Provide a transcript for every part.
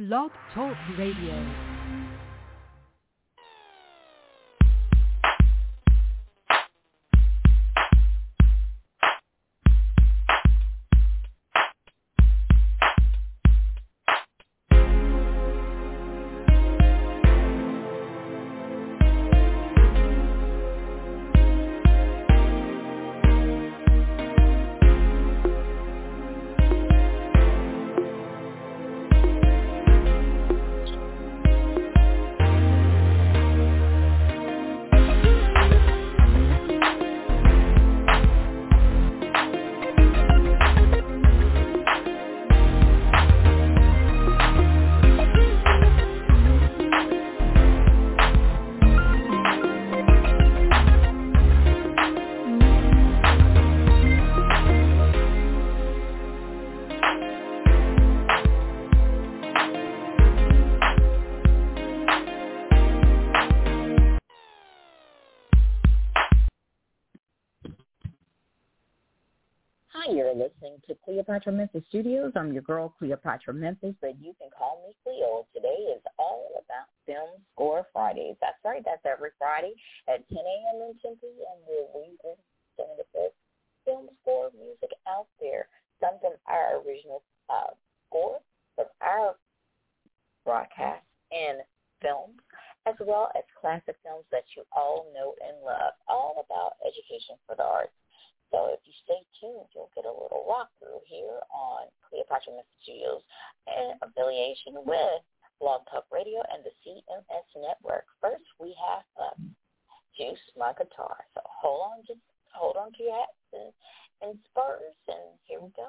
Blog Talk Radio. You're listening to Cleopatra Memphis Studios. I'm your girl, Cleopatra Memphis, but you can call me Cleo. Today is all about Film Score Fridays. That's right. That's every Friday at 10 a.m. in Tempe, and where we bring some of the best film score music out there. Some from our original score from our broadcast and films, as well as classic films that you all know and love, all about education for the arts. So if you stay tuned, you'll get a little walkthrough here on Cleopatra Memphis Studios in affiliation with Blog Talk Radio and the CMS Network. First, we have Juice My Guitar. So hold on to your hats and spurs, and here we go.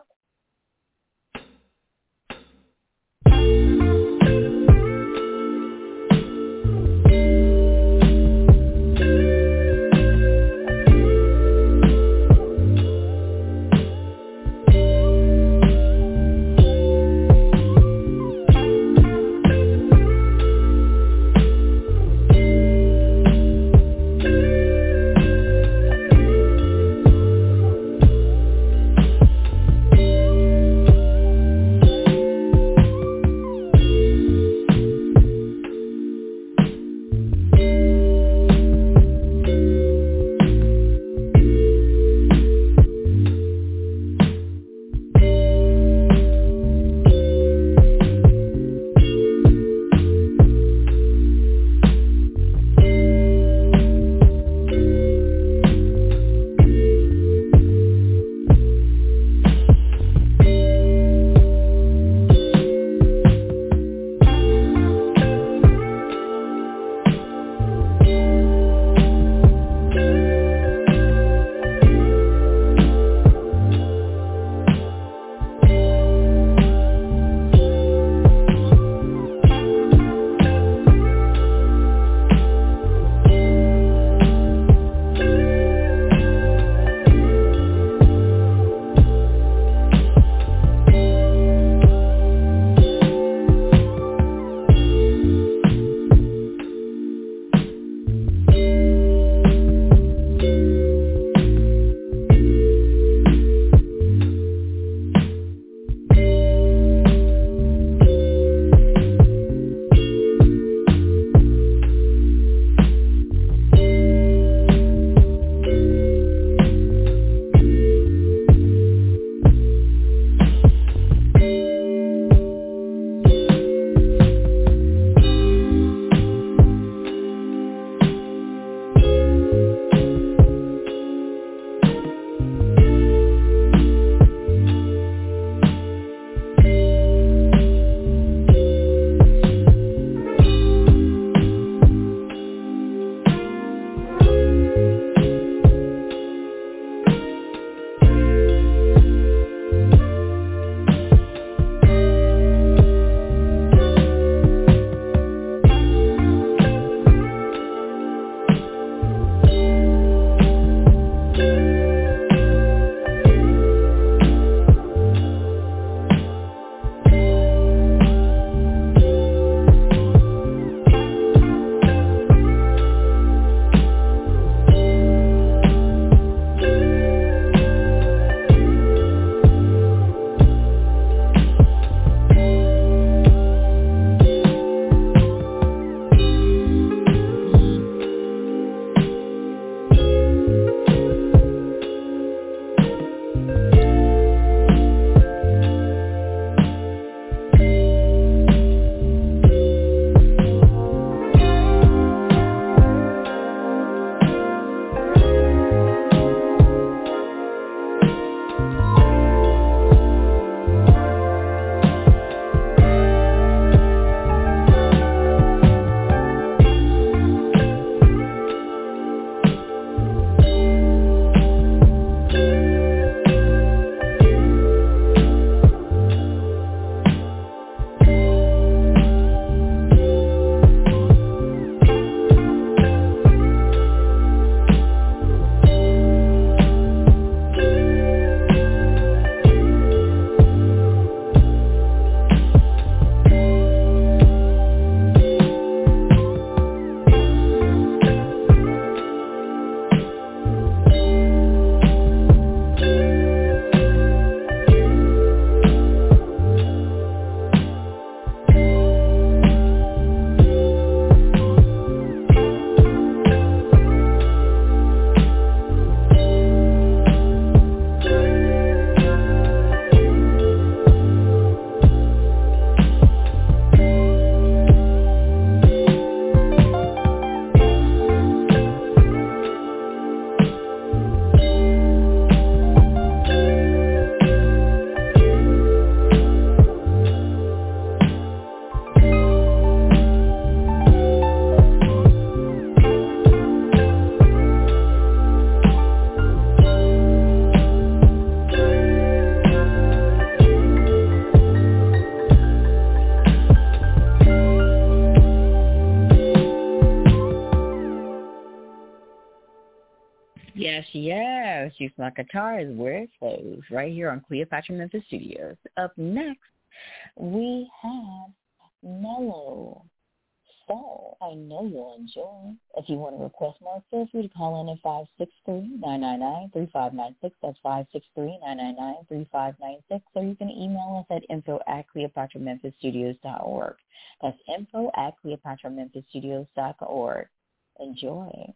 Yes. You Smart Guitar is where it flows, right here on Cleopatra Memphis Studios. Up next, we have Mellow. So I know you'll enjoy. If you want to request more, feel free to call in at 563-999-3596. That's 563-999-3596. Or you can email us at info@CleopatraMemphisStudios.org. That's info@CleopatraMemphisStudios.org. Enjoy.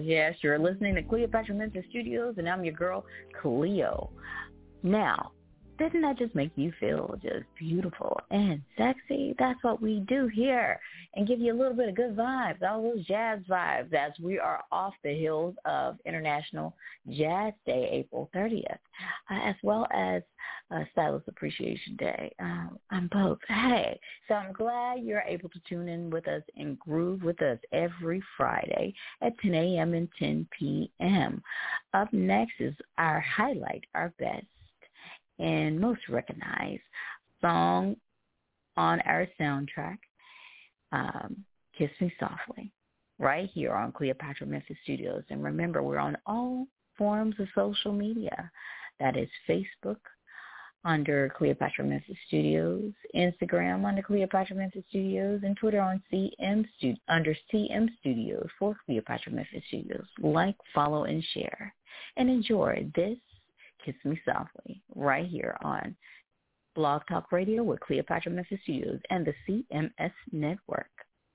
Yes, you're listening to Cleopatra Memphis Studios, and I'm your girl, Cleo. Now, doesn't that just make you feel just beautiful and sexy? That's what we do here, and give you a little bit of good vibes, all those jazz vibes, as we are off the heels of International Jazz Day, April 30th, as well as Stylist Appreciation Day. I'm both. Hey, so I'm glad you're able to tune in with us and groove with us every Friday at 10 a.m. and 10 p.m. Up next is our highlight, our best and most recognized song on our soundtrack, Kiss Me Softly, right here on Cleopatra Memphis Studios. And remember, we're on all forms of social media. That is Facebook under Cleopatra Memphis Studios, Instagram under Cleopatra Memphis Studios, and Twitter on under CM Studios for Cleopatra Memphis Studios. Like, follow, and share. And enjoy this Kiss Me Softly right here on Blog Talk Radio with Cleopatra Memphis Studios and the CMS Network.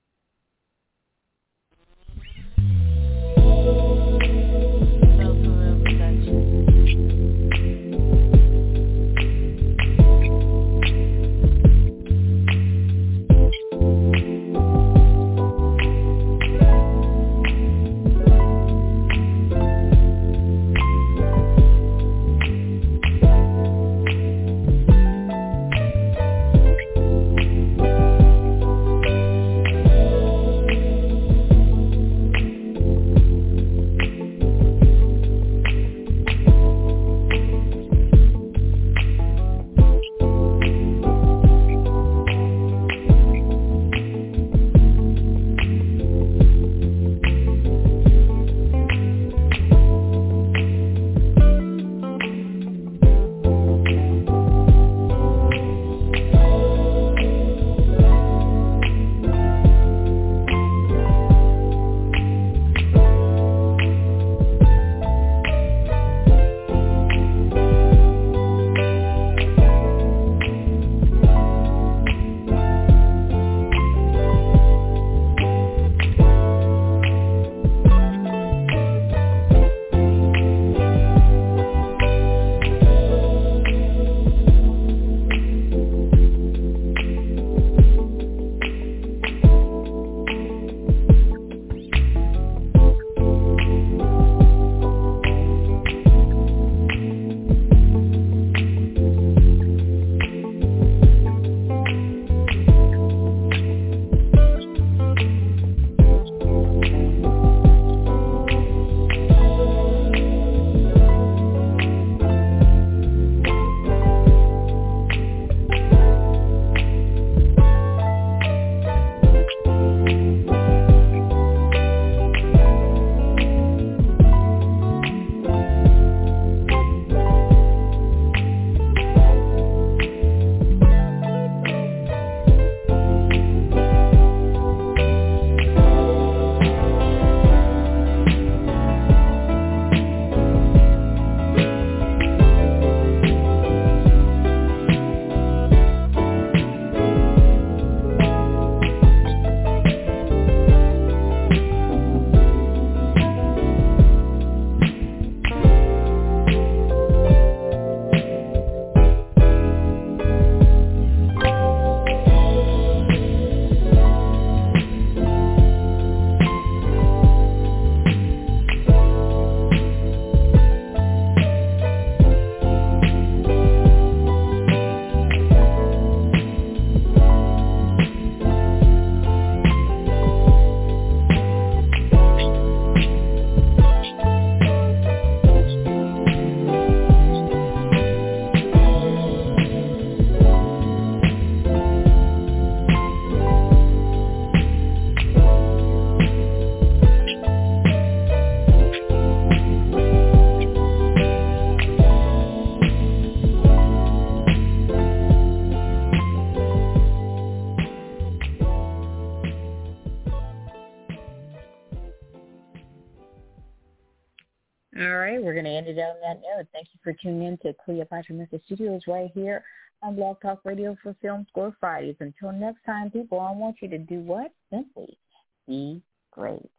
All right, we're going to end it on that note. Thank you for tuning in to Cleopatra Memphis Studios right here on Blog Talk Radio for Film Score Fridays. Until next time, people, I want you to do what? Simply be great.